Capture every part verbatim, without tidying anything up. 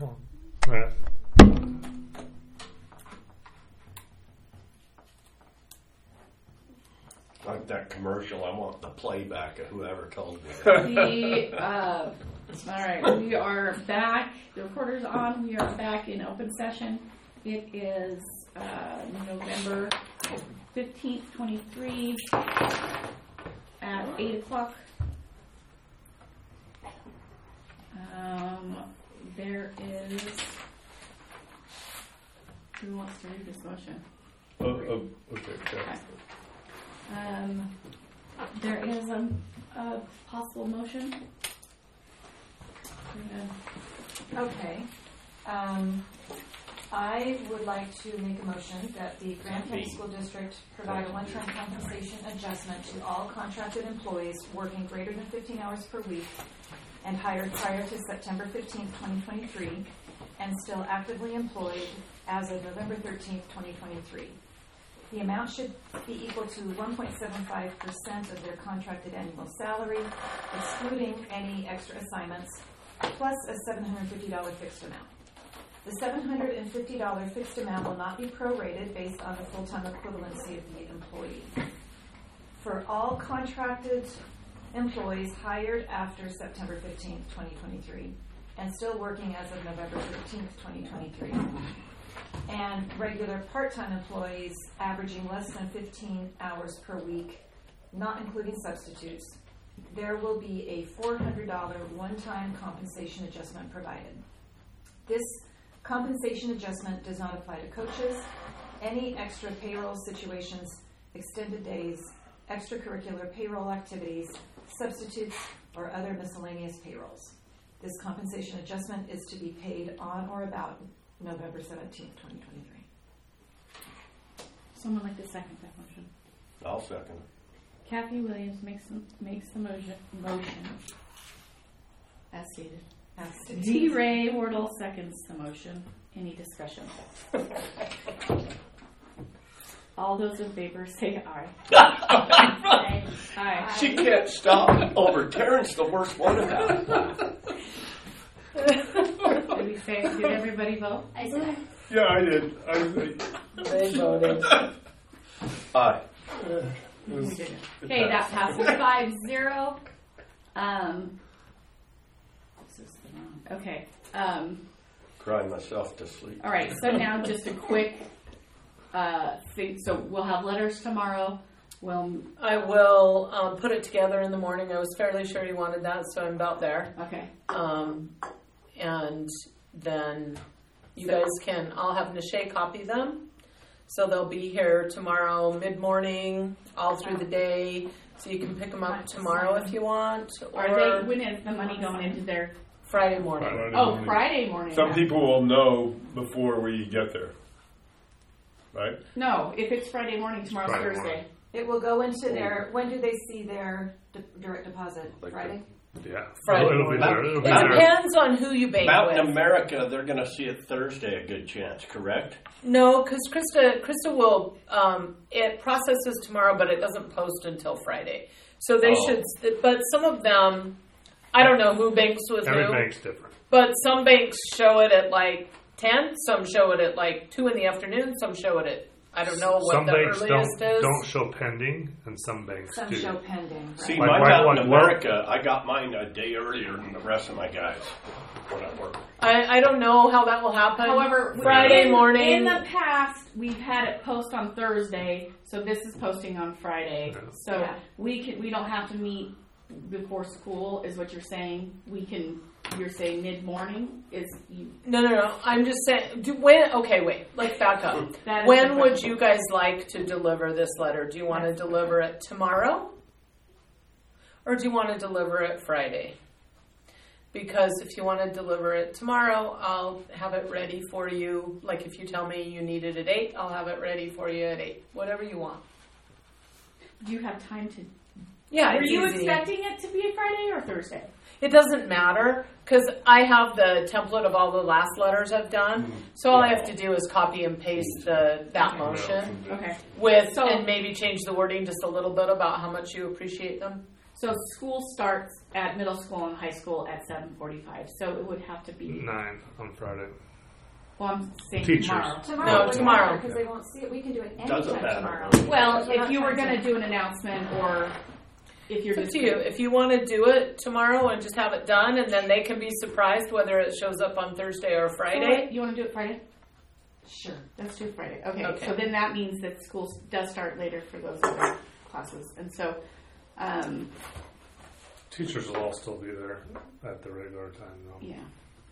Cool. All right. Like that commercial, I want the playback of whoever told me that. The, uh, all right, we are back. The recorder's on. We are back in open session. It is uh, November fifteenth, twenty-three at eight o'clock. Um, there is, who wants to read this motion? Oh, oh, okay. Okay. Um, there is a, a possible motion. Okay. Um, I would like to make a motion that the Grand County School District provide a one-time compensation adjustment to all contracted employees working greater than fifteen hours per week and hired prior to September fifteenth, twenty twenty-three, and still actively employed as of November thirteenth, twenty twenty-three. The amount should be equal to one point seven five percent of their contracted annual salary, excluding any extra assignments, plus a seven hundred fifty dollars fixed amount. The seven hundred fifty dollars fixed amount will not be prorated based on the full-time equivalency of the employee. For all contracted employees hired after September fifteenth, twenty twenty-three, and still working as of November thirteenth, twenty twenty-three, and regular part-time employees averaging less than fifteen hours per week, not including substitutes, there will be a four hundred dollars one-time compensation adjustment provided. This compensation adjustment does not apply to coaches, any extra payroll situations, extended days, extracurricular payroll activities, substitutes, or other miscellaneous payrolls. This compensation adjustment is to be paid on or about November seventeenth, twenty twenty-three. Someone like to second that motion? I'll second it. Kathy Williams makes the, makes the motion, motion as stated. As stated. D. Ray Wardle seconds the motion. Any discussion? All those in favor say aye. Aye. Aye. She can't stop over Terrence, the worst one about it. Did we say, did everybody vote? I said, Yeah, I did. I, I, They voted. Aye. it was, We did it. it Okay, that passed. passes five zero. Um, this is the wrong. Okay. Um, Crying myself to sleep. all right. So now just a quick uh, thing. So we'll have letters tomorrow. We'll I will um, put it together in the morning. I was fairly sure you wanted that, so I'm about there. okay. Um, and then you guys can, I'll have Nishay copy them. So they'll be here tomorrow mid-morning, all through the day. So you can pick them up tomorrow if you want. Or Are they? When is the money going into their? Friday morning. Friday Oh, morning. Friday morning. Some yeah. people will know before we get there, right? No, if it's Friday morning, tomorrow's Friday Thursday. morning. It will go into their, when do they see their d- direct deposit? Like Friday? Yeah. Friday It'll, it'll be there. It'll It be there. depends on who you bank Mountain with. America, they're going to see it Thursday, a good chance, correct? No, because Krista, Krista will, um, it processes tomorrow, but it doesn't post until Friday. So they Oh. should, but some of them, I don't know who banks with Every who, bank's different. but some banks show it at like ten, some show it at like two in the afternoon, some show it at, I don't know what Some the banks earliest don't, is. don't show pending, and some banks Some do. show pending. Right? See, Like- my like- Mountain like- America, I got mine a day earlier than the rest of my guys when I work. I, I don't know how that will happen. However, Friday in, morning. In the past, we've had it post on Thursday, so this is posting on Friday. Yeah. So Yeah. we can we don't have to meet before school, is what you're saying. We can. You're saying mid morning is you. No, no, no. I'm just saying. Do, when? Okay, wait. Let's back up. That is When the would question. you guys like to deliver this letter? Do you want to That's the deliver it tomorrow, or do you want to deliver it Friday? Because if you want to deliver it tomorrow, I'll have it ready for you. Like if you tell me you need it at eight, I'll have it ready for you at eight. Whatever you want. Do you have time to? Yeah, Were it's you easy. expecting it to be a Friday or Thursday? It doesn't matter because I have the template of all the last letters I've done. So all I have to do is copy and paste the that motion Okay. with So- and maybe change the wording just a little bit about how much you appreciate them. So school starts at middle school and high school at seven forty-five. So it would have to be. Nine on Friday. Well, I'm saying Teachers. tomorrow. Tomorrow, No, tomorrow. because they won't see it. We can do it Doesn't anytime matter. tomorrow. Well, Because we're if not you were trying going to do an announcement, or if you're It's up just to you. If you want to do it tomorrow and just have it done, and then they can be surprised whether it shows up on Thursday or Friday. You want to do it Friday? Sure. Let's do Friday. Okay. Okay. So then that means that school does start later for those other classes, and so. Um, Teachers will all still be there at the regular time, though. Yeah.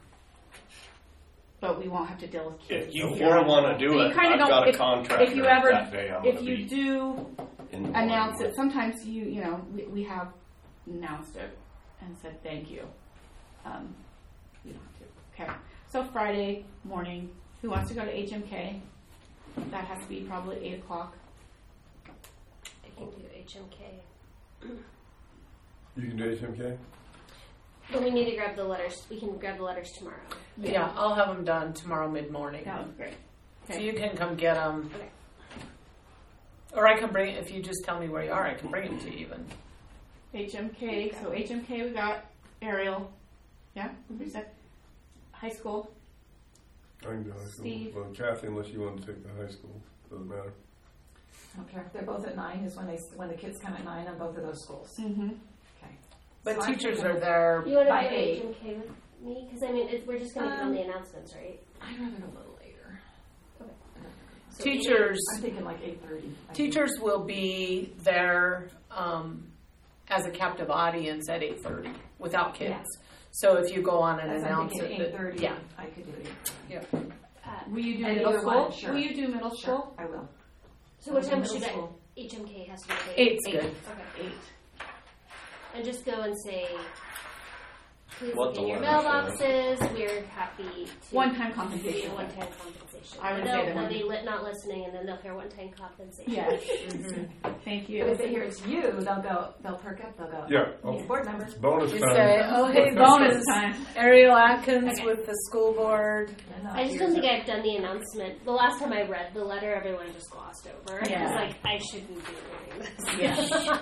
But we won't have to deal with kids. If you four want to do So you it, kinda I've don't- got a if- contractor if you ever- that day. I'm If gonna you be do in the announce morning. it, sometimes you, you know, we, we have announced it and said thank you. Um, you don't have to. Okay. So Friday morning, who wants to go to H M K? That has to be probably eight o'clock. I can do H M K. You can do H M K? But we need to grab the letters. We can grab the letters tomorrow. Yeah, I'll have them done tomorrow mid morning. That would be great. So Okay. you can come get them. Okay. Or I can bring it, if you just tell me where you are, I can bring them to you even. H M K. So H M K, we got Ariel. Yeah. We said high school. I can do high school. Steve. Well, Kathy, unless you want to take the high school, doesn't matter. I don't care if they're both at nine. Is when they when the kids come at nine on both of those schools. Mm-hmm. Okay. But So I'm teachers thinking- are there. You want to By go to eight. H M K with me? Because I mean, it, we're just going to get on Um, the announcements, right? I'd rather go a little later. Okay. So Teachers, I'm thinking like eight thirty. teachers will be there um, as a captive audience at eight thirty without kids. Yeah. So if you go on and That's I'm announce thinking it, eight thirty. yeah, I could do it. yeah. Uh, Will you do And middle either school? one, sure. Will you do middle Sure, school? I will. so what I'll do time middle should that school. H M K has to be? at? Eight's Eight. good. Okay. Eight. And just go and say, please What look the in your letter mailboxes. We're happy to One-time give compensation. you a one-time compensation. I would And say they'll, that they'll one. be li- not listening, and then they'll hear one-time compensation. Yes. Mm-hmm. Thank But you. if they hear it's you, they'll go. They'll perk up. They'll go. Yeah. Oh, Oh, board members. bonus You time. say, oh hey, Bonus this is time. Ariel Atkins Okay. with the school board. And, uh, I just here's don't think a- I've done the announcement. The last time I read the letter, everyone just glossed over. I Yeah. was like, I shouldn't be reading this. Yeah.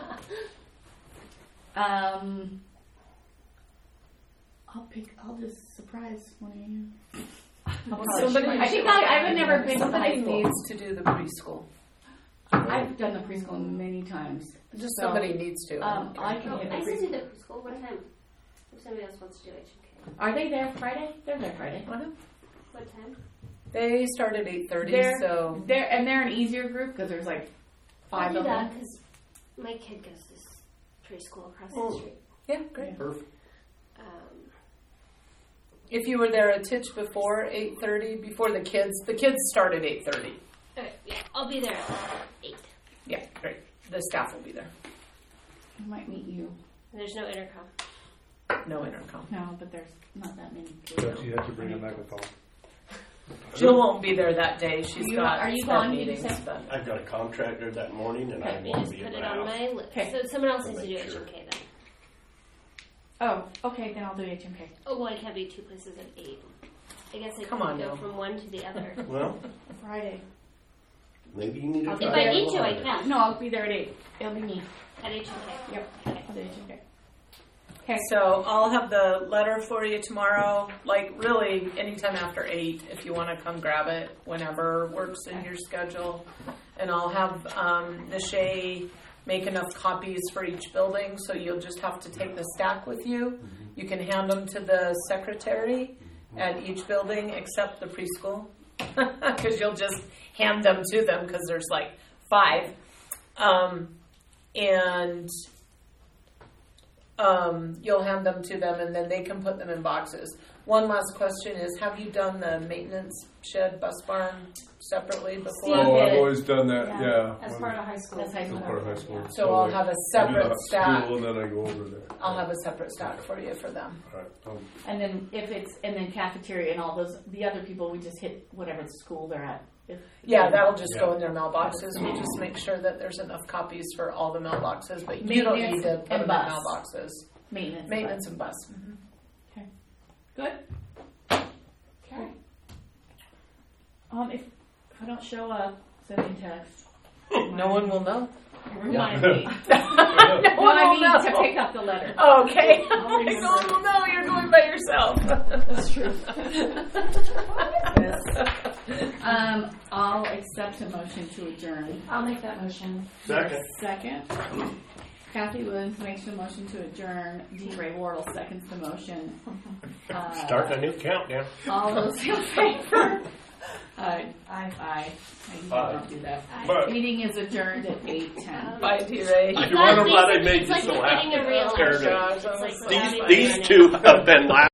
Um, I'll pick. I'll just surprise one of you. Somebody, I think I, I've never been to the high somebody school. needs to do the preschool. I've done the preschool many times. Just So, somebody needs to. Um, I can Oh, hit I the can do preschool. the preschool. What time? If somebody else wants to do H M K. Are they there Friday? They're there Friday. What time? They start at eight thirty, They're- so They're and they're an easier group because there's like I'll five do of that them. because my kid goes to s- preschool across Oh. the street. yeah, great. Perfect. Um, If you were there a titch before eight thirty, before the kids, the kids start at eight thirty. okay, yeah, I'll be there at eight. Yeah, great. The staff will be there. I might meet you. There's no intercom. No intercom. No, but there's not that many people. But you have to bring a megaphone. Jill won't be there that day. She's You- got are you staff gone, did you meetings, say? but I've got a contractor that morning, and I Let me won't just be put at it my on house. my list. Okay. So someone else I'll needs to make do sure. H M K then. Oh, okay. Then I'll do H M K. Oh, well, I can't be two places at eight. I guess I Come could on, go now. from one to the other. Well, Friday. maybe you need to. I'll If be I there. need to, I can. No, I'll be there at eight. It'll be me. At H M K. Yep. I'll do H M K. Okay. so I'll have the letter for you tomorrow. Like really, anytime after eight, if you want to come grab it, whenever works in your schedule. And I'll have um, Nishay make enough copies for each building, so you'll just have to take the stack with you. You can hand them to the secretary at each building except the preschool, because you'll just hand them to them because there's like five. Um, and um, you'll hand them to them, and then they can put them in boxes. One last question is, have you done the maintenance shed bus barn separately before? Steve Oh, I've did. always done that. Yeah. Yeah. As When- part of high school. That's high as school. part of high school. So I'll like, have a I do separate the stack. School, and then I go over there. I'll have a separate stack for you for them. All right. Um, And then if it's and then cafeteria and all those the other people, we just hit whatever school they're at. If, Yeah, that'll just go Yeah. in their mailboxes. We'll just make sure that there's enough copies for all the mailboxes, but you don't need Maintenance to put and them in bus. mailboxes. maintenance. Maintenance and bus. Mhm. Good. Okay. Um, if, if I don't show up, send me a text. No one will know. Remind me. no No, one I will mean know. to pick up the letter. Okay. I'll No remember. one will know you're going by yourself. That's true. Yes. Um, I'll accept a motion to adjourn. I'll make that motion. Second. Second. Kathy Williams makes a motion to adjourn. D. Ray Wardle seconds the motion. Uh, Start a new countdown. All those in favor? Aye. Aye. Aye. I usually Aye. don't do that. But Meeting is adjourned at eight ten. Bye, T-Ray. If you wonder why they made It's you like so getting happy, a real scared of- Gosh, It's like so These, having these a- two have been laughing.